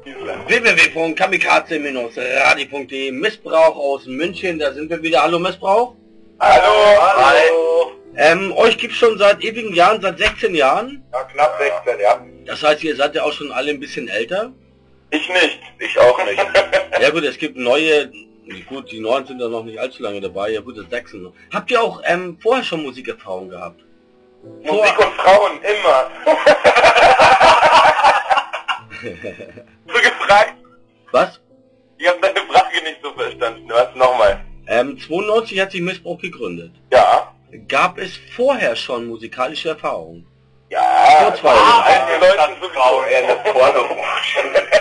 www.kamikaze-radio.de Missbrauch aus München, da sind wir wieder. Hallo Missbrauch. Hallo. Euch gibt's schon seit ewigen Jahren, seit 16 Jahren? Ja, knapp 16, ja. Das heißt, ihr seid ja auch schon alle ein bisschen älter? Ich nicht. Ich auch nicht. Ja gut, es gibt neue, gut, die Neuen sind ja noch nicht allzu lange dabei, ja gut, das Sechsen. Habt ihr auch vorher schon Musikerfahrung gehabt? Musik und Frauen, immer. So gefragt. Was? Ich habe deine Frage nicht so verstanden. Was nochmal? 92 hat sich Missbrauch gegründet. Ja. Gab es vorher schon musikalische Erfahrung? Ja. Vor 2 Jahren. Alten Leuten sowieso eher eine Pornobranche.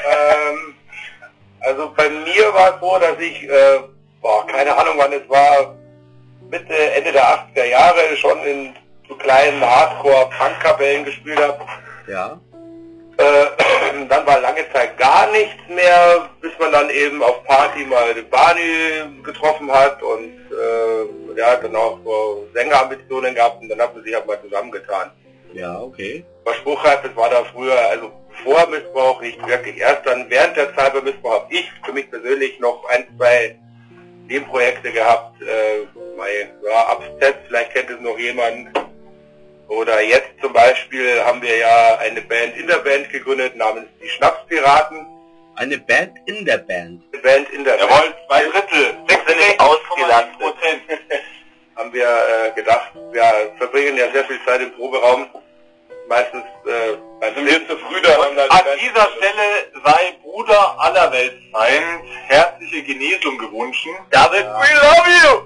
Also bei mir war es so, dass ich, keine Ahnung wann es war, Mitte, Ende der 80er Jahre schon in so kleinen Hardcore-Punk-Kapellen gespielt habe. Ja. Dann war lange Zeit gar nichts mehr, bis man dann eben auf Party mal den Barney getroffen hat und der hat dann auch so Sängerambitionen gehabt und dann hat man sich halt mal zusammengetan. Ja, okay. Was Spruchreif, das war da früher, also vor Missbrauch nicht wirklich. Erst dann während der Zeit bei Missbrauch habe ich für mich persönlich noch 1, 2 Nebenprojekte gehabt. Abstet, vielleicht kennt es noch jemand. Oder jetzt zum Beispiel haben wir ja eine Band in der Band gegründet namens die Schnapspiraten. Eine Band in der Band? Eine Band in der Band. Jawohl, 2/3. 6 ausgelastet. Haben wir gedacht, wir verbringen ja sehr viel Zeit im Proberaum. Meistens beim Film zu früh da. An dieser Stelle sei Bruder allerweltsfeind herzliche Genesung gewünscht. David, we love you!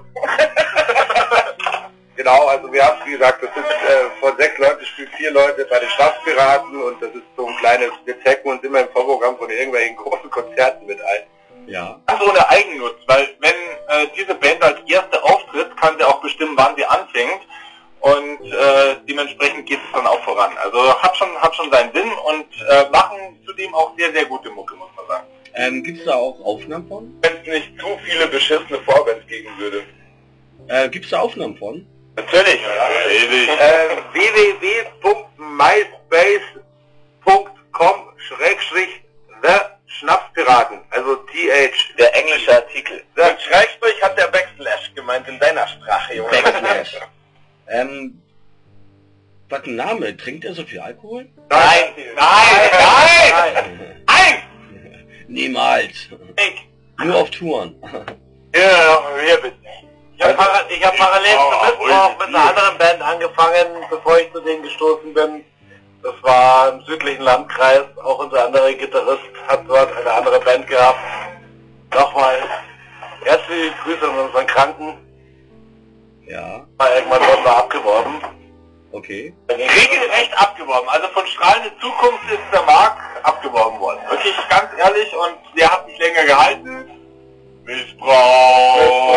Genau, also wir haben, wie gesagt, das sind von 6 Leuten spielen 4 Leute bei den Schnapspiraten und das ist so ein kleines, wir zecken uns immer im Vorprogramm von irgendwelchen großen Konzerten mit ein. Ja. So eine Eigennutz, weil wenn diese Band als erste auftritt, kann sie auch bestimmen, wann sie anfängt und dementsprechend geht es dann auch voran. Also hat schon seinen Sinn und machen zudem auch sehr, sehr gute Mucke, muss man sagen. Gibt's da auch Aufnahmen von? Wenn es nicht zu viele beschissene Vorbands geben würde. Gibt's da Aufnahmen von? Natürlich. www.myspace.com/The Schnapspiraten, also TH. Der englische Artikel. Der Schrägstrich hat der Backslash gemeint in deiner Sprache, Junge. Backslash. Was ein Name? Trinkt er so viel Alkohol? Nein! Niemals. Nur auf Touren. Ja, wir bitte. Ich habe parallel zum Missbrauch mit einer anderen Band angefangen, bevor ich zu denen gestoßen bin. Das war im südlichen Landkreis, auch unser anderer Gitarrist hat dort eine andere Band gehabt. Nochmal herzliche Grüße an unseren Kranken. Ja. War irgendwann wurden wir abgeworben. Okay. Regelrecht abgeworben. Also von strahlende Zukunft ist der Marc abgeworben worden. Wirklich ganz ehrlich und der hat nicht länger gehalten. Missbrauch.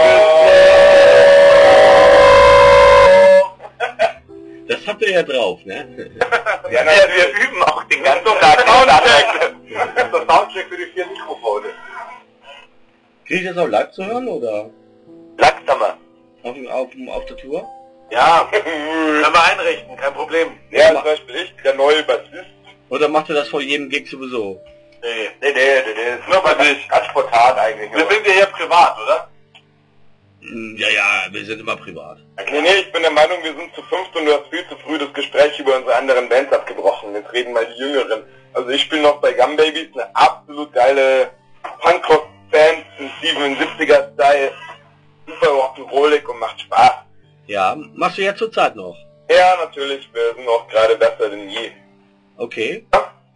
Das habt ihr ja drauf, ne? Ja, wir üben auch den ganzen Tag. Das Soundcheck für die 4 Mikrofone. Krieg ich das auch live zu hören, oder? Langsamer. Auf der Tour? Ja, können wir einrichten, kein Problem. Ja, zum Beispiel ich, der neue Bassist. Oder macht ihr das vor jedem Gig sowieso? Nee, nur bei dich. Ganz spontan eigentlich. Wir sind ja hier privat, oder? Ja, wir sind immer privat. Nee, ich bin der Meinung, wir sind zu 5 und du hast viel zu früh das Gespräch über unsere anderen Bands abgebrochen. Jetzt reden mal die Jüngeren. Also ich spiele noch bei Gum Babies, eine absolut geile Punkrock-Band, ein 77er-Style, super rock'n'rollig und macht Spaß. Ja, machst du ja zurzeit noch? Ja, natürlich, wir sind auch gerade besser denn je. Okay.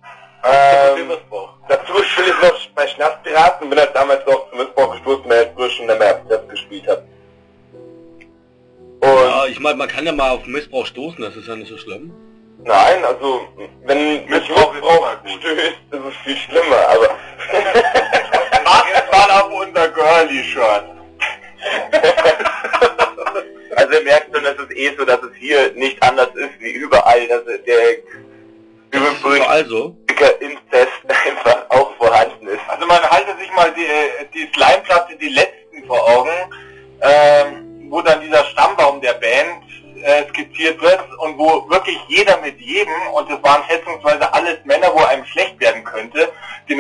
Dazu spiele ich noch bei Schnapspiraten, bin halt damals auch zum Missbrauch gestoßen, weil ich früher schon in der März gespielt habe. Ja, ich meine, man kann ja mal auf Missbrauch stoßen, das ist ja nicht so schlimm. Nein, also, wenn Missbrauch stößt, ist es viel schlimmer, aber... Macht mal auf unser Girly-Shirt. Also ihr merkt schon, es ist so, dass es hier nicht anders ist wie überall, dass der also Inzest einfach auch vorhanden ist. Also man halte sich mal die Slimeplatte, die letzten vor Augen, wo dann dieser Stammbaum der Band skizziert wird und wo wirklich jeder mit jedem, und es waren schätzungsweise alles Männer, wo einem schlecht werden könnte, den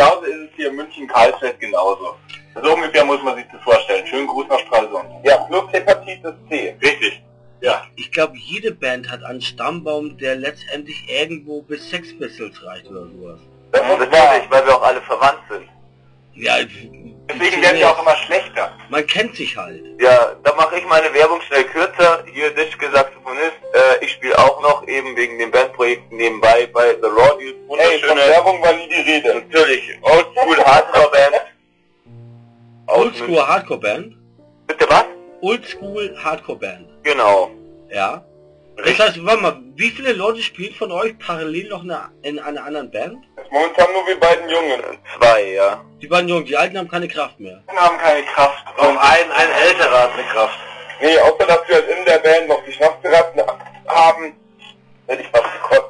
genauso. So ungefähr muss man sich das vorstellen. Schönen Gruß nach Stralsund. Ja, plus Hepatitis C. Richtig. Ja. Ich glaube, jede Band hat einen Stammbaum, der letztendlich irgendwo bis Sex Pistols reicht oder sowas. Das ist natürlich, weil wir auch alle verwandt sind. Ja, Deswegen werden wir auch immer schlechter. man kennt sich halt. Ja, da mache ich meine Werbung schnell kürzer. Hier Dischke Saxophonist. Ich spiele auch noch eben wegen den Bandprojekten nebenbei bei The Raw Deals. Wunderschöne Werbung war nie die Rede. Natürlich. Oldschool Hardcore Band. Oldschool Hardcore Band? Bitte was? Oldschool Hardcore Band. Genau. Ja. Das heißt, warte mal, wie viele Leute spielen von euch parallel noch in einer anderen Band? Momentan nur wir beiden Jungen. 2, ja. Die beiden Jungen, die Alten haben keine Kraft mehr. Wir haben keine Kraft. Und ein älterer hat eine Kraft. Nee, außer dass wir halt in der Band noch die Schnapsgeraten haben, hätte ich was gekostet.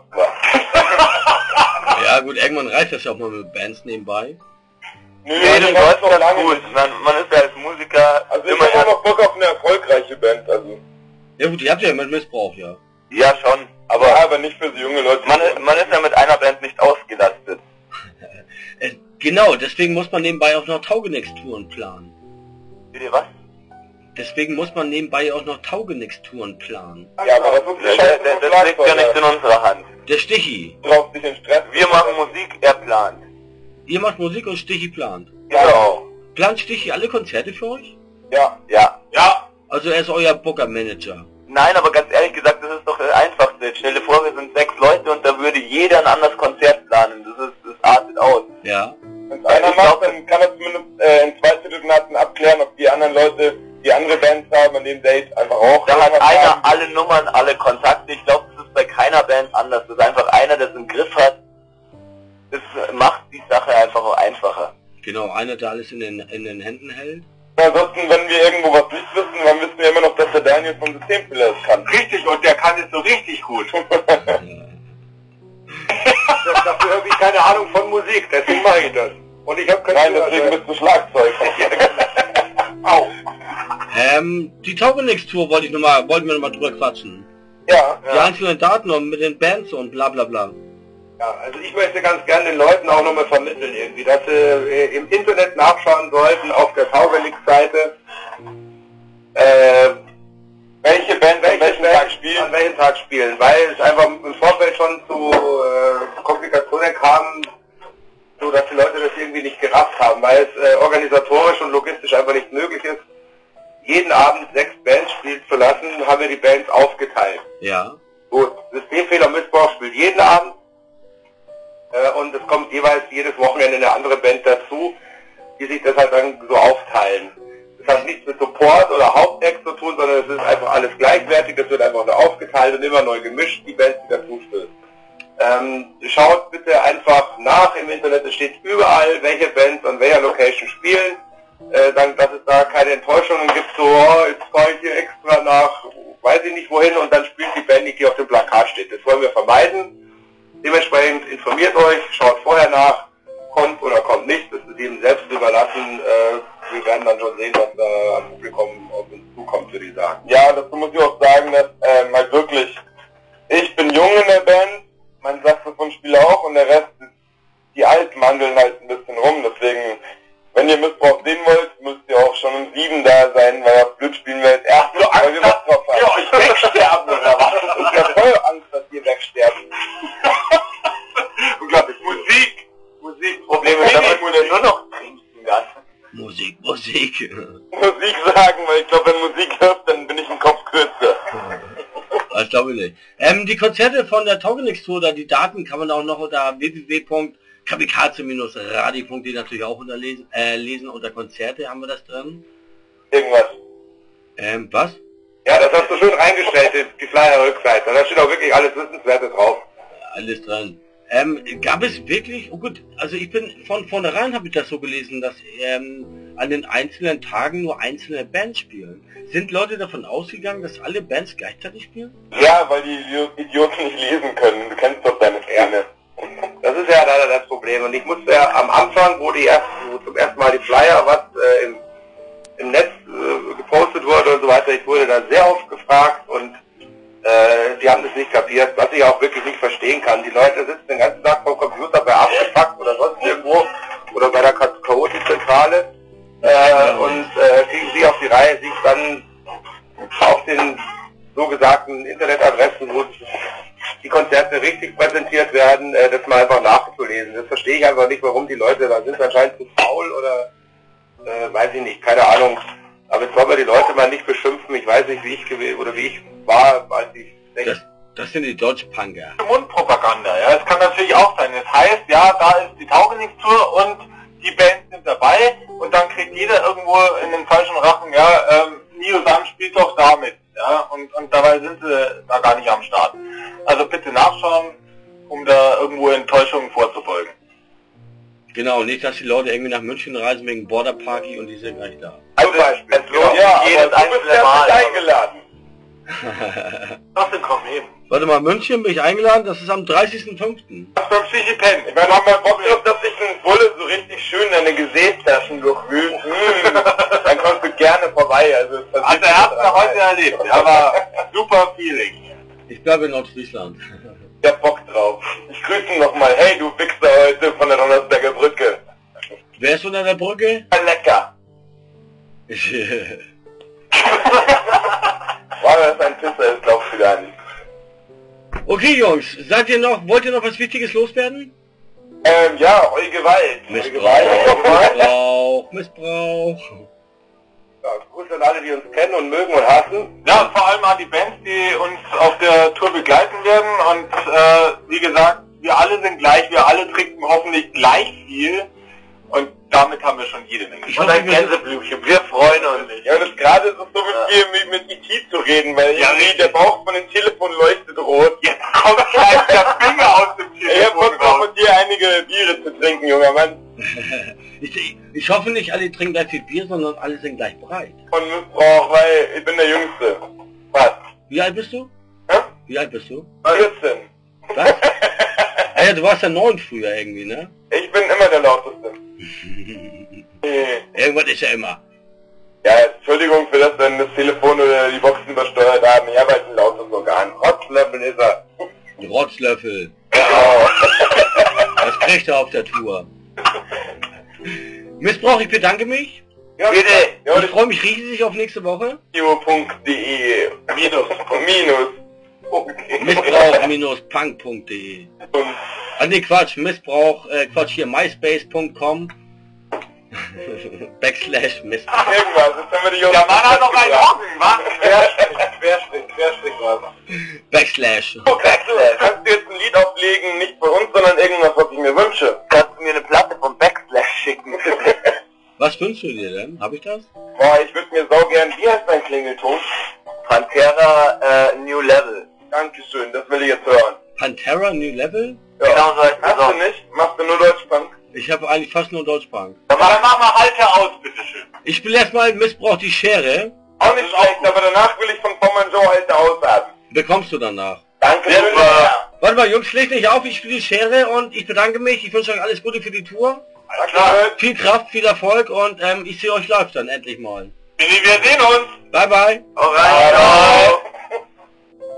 Ja gut, irgendwann reicht das ja auch mal mit Bands nebenbei. Nee, das läuft noch lange gut. Man ist ja als Musiker also immer noch Bock auf eine erfolgreiche Band, also. Ja gut, die habt ihr ja mit Missbrauch, ja. Ja, schon. Aber nicht für so junge Leute. Man ist ja mit einer Band nicht ausgelastet. Genau, deswegen muss man nebenbei auch noch Taugenix-Touren planen. Bitte was? Deswegen muss man nebenbei auch noch Taugenix-Touren planen. Ja, aber das liegt ja nicht in unserer Hand. Der Stichi. Braucht sich in Stress. Wir machen Musik, er plant. Ihr macht Musik und Stichi plant. Genau. Plant Stichi alle Konzerte für euch? Ja. Ja. Ja. Also er ist euer Booker-Manager. Nein, aber ganz ehrlich gesagt, das ist doch das Einfachste. Stell dir vor, wir sind 6 Leute und da würde jeder ein anderes Konzert planen. Das artet aus. Ja. Wenn es einer macht, dann kann er zumindest in 2 Telefonaten abklären, ob die anderen Leute, die andere Bands haben, an dem Date einfach auch. Da hat einer alle Nummern, alle Kontakte. Ich glaube, das ist bei keiner Band anders. Das ist einfach einer, der es im Griff hat. Das macht die Sache einfach auch einfacher. Genau, einer, der alles in den Händen hält. Ansonsten, wenn wir irgendwo was nicht wissen, dann wissen wir immer noch, dass der Daniel vom Systemfehler es kann. Richtig, und der kann es so richtig gut. Dafür habe ich keine Ahnung von Musik, deswegen mache ich das. Und ich habe keine Nein, deswegen bist du Schlagzeug. Au. Die Taugenix-Tour wollten wir nochmal drüber quatschen. Ja. Die einzelnen Daten und mit den Bands und bla bla bla. Ja, also ich möchte ganz gerne den Leuten auch nochmal vermitteln irgendwie, dass sie im Internet nachschauen sollten, auf der Taugenix-Seite, welche Band an welchem Tag spielen? An welchem Tag spielen, weil es einfach im Vorfeld schon zu Komplikationen kam, so dass die Leute das irgendwie nicht gerafft haben, weil es organisatorisch und logistisch einfach nicht möglich ist, jeden Abend 6 Bands spielen zu lassen, haben wir die Bands aufgeteilt. Ja. Gut, Systemfehler Missbrauch spielt jeden Abend und es kommt jeweils jedes Wochenende eine andere Band dazu, die sich das halt dann so aufteilen. Das hat nichts mit Support oder Hauptact zu tun, sondern es ist einfach alles gleichwertig, das wird einfach nur aufgeteilt und immer neu gemischt, die Bands, die dazu stößt. Schaut bitte einfach nach im Internet, es steht überall, welche Bands an welcher Location spielen, dass es da keine Enttäuschungen gibt, so, jetzt fahre ich hier extra nach, weiß ich nicht wohin, und dann spielt die Band nicht, die auf dem Plakat steht. Das wollen wir vermeiden. Dementsprechend informiert euch, schaut vorher nach, kommt oder kommt nicht, das ist jedem selbst überlassen. Wir werden dann schon sehen, was da am Publikum auf uns zukommt, würde ich sagen. Ja, dazu muss ich auch sagen, dass halt wirklich, ich bin jung in der Band, mein Saxophonspieler auch, und der Rest ist, die Alten mandeln halt ein bisschen rum, deswegen, wenn ihr Missbrauch sehen wollt, müsst ihr auch schon um 7 da sein, weil auf Blöd spielen wir jetzt erst, weil wir was drauf haben. Ja, euch wegsterben oder was? Ich hab voll Angst, dass ihr wegsterben. Unglaublich. Musik. Problem ist, dass man nur noch trinken kann. Musik. Musik sagen, weil ich glaube, wenn Musik hört, dann bin ich im Kopf kürzer. Das glaube ich nicht. Die Konzerte von der Taugenix-Tour, da die Daten kann man auch noch unter www.kamikaze-radio.de natürlich auch lesen. Unter Konzerte haben wir das drin. Irgendwas. Was? Ja, das hast du schön reingestellt, die Flyer-Rückseite. Da steht auch wirklich alles Wissenswerte drauf. Alles dran. Gab es wirklich, oh gut, also ich bin von vornherein habe ich das so gelesen, dass an den einzelnen Tagen nur einzelne Bands spielen. Sind Leute davon ausgegangen, dass alle Bands gleichzeitig spielen? Ja, weil die Idioten nicht lesen können. Du kennst doch deine Sterne. Das ist ja leider das Problem. Und ich musste ja am Anfang, wo zum ersten Mal die Flyer, was im Netz gepostet wurde und so weiter, ich wurde da sehr oft gefragt und die haben das nicht kapiert, was ich auch wirklich nicht verstehen kann. Die Leute sitzen den ganzen Tag vom Computer bei Abgepackt oder sonst irgendwo oder bei der Chaotik Zentrale und kriegen sie auf die Reihe, sich dann auf den so gesagten Internetadressen, wo die Konzerte richtig präsentiert werden, das mal einfach nachzulesen. Das verstehe ich einfach nicht, warum die Leute da sind, anscheinend zu faul oder weiß ich nicht, keine Ahnung. Aber jetzt wollen wir die Leute mal nicht beschimpfen. Ich weiß nicht, wie ich gewesen oder wie ich war, als ich das sind die Deutschpunker. Mundpropaganda, ja, es kann natürlich auch sein. Das heißt, ja, da ist die Taugenichtstour und die Bands sind dabei und dann kriegt jeder irgendwo in den falschen Rachen, ja, Neo Sun spielt doch damit, ja, und dabei sind sie da gar nicht am Start. Also bitte nachschauen, um da irgendwo Enttäuschungen vorzubeugen. Genau, nicht, dass die Leute irgendwie nach München reisen wegen Border Party und die sind gleich da. Zum Beispiel. Ja, jedes einzelne Mal eingeladen. Das sind kommen eben. Warte mal, München bin ich eingeladen, das ist am 30.05. Beim Fichipen. Ich meine, haben wir Bock drauf, dass sich ein Bulle so richtig schön deine Gesäßtaschen durchwühlt. Dann kommst du gerne vorbei. Also er hat es heute erlebt, aber super Feeling. Ich bleibe in Nordfriesland. Ich hab Bock drauf. Ich grüße ihn nochmal. Hey, du Wichser heute von der Donnersberger Brücke. Wer ist unter der Brücke? Lecker. War das ein Pisser ist, glaubst du gar nicht. Okay, Jungs, wollt ihr noch was Wichtiges loswerden? Ja, eure Gewalt. Missbrauch. Ja, Grüße an alle, die uns kennen und mögen und hassen. Ja, vor allem an die Bands, die uns auf der Tour begleiten werden und wie gesagt, wir alle sind gleich, wir alle trinken hoffentlich gleich viel und damit haben wir schon jede Menge. Und ein Gänseblümchen, wir freuen uns. Ja, und gerade ist es so mit E.T. zu reden, weil irgendwie der Bauch von dem Telefon leuchtet rot. Jetzt kommt gleich der Finger aus dem Telefon. Ich hab Bock drauf, mit dir einige Biere zu trinken, junger Mann. Ich hoffe nicht, alle trinken gleich viel Bier, sondern alle sind gleich bereit. Von Missbrauch, weil ich bin der Jüngste. Was? Wie alt bist du? Hä? Wie alt bist du? 14. Was? Ja, du warst ja 9 früher irgendwie, ne? Ich bin immer der Lauteste. Irgendwas ist ja immer. Ja, Entschuldigung für das, wenn das Telefon oder die Boxen übersteuert haben. Ich habe halt ein lautes Organ. Rotzlöffel ist er. Rotzlöffel. Genau. Das kriegt er auf der Tour. Missbrauch, ich bedanke mich. Ja, bitte. Ja, Ich freue mich riesig auf nächste Woche. Video.de Minus. Missbrauch-punk.de nee, Quatsch, myspace.com /Missbrauch. Irgendwas, jetzt haben wir die Jungs. Der Mann hat noch einen Hocken, was? Querstrich was. Backslash. Kannst du jetzt ein Lied auflegen, nicht bei uns, sondern irgendwas, was ich mir wünsche? Kannst du mir eine Platte vom Backslash schicken? Was wünschst du dir denn? Hab ich das? Boah, ich würde mir saugern, wie heißt dein Klingelton? Pantera New Level. Dankeschön, das will ich jetzt hören. Pantera New Level? Ja. Genau so heißt das. Hast du nicht? Machst du nur Deutschpunk? Ich habe eigentlich fast nur Deutschpunk. Dann mach mal Halte aus, bitteschön. Ich spiele erstmal Missbrauch die Schere. Auch nicht schlecht, aber danach will ich von Pommern Joe Halte aus haben. Bekommst du danach. Danke schön. Warte mal, Jungs, schlägt nicht auf, ich spiele die Schere und ich bedanke mich. Ich wünsche euch alles Gute für die Tour. Klar. Viel Kraft, viel Erfolg und ich sehe euch live dann endlich mal. Wir sehen uns. Bye bye. Alright.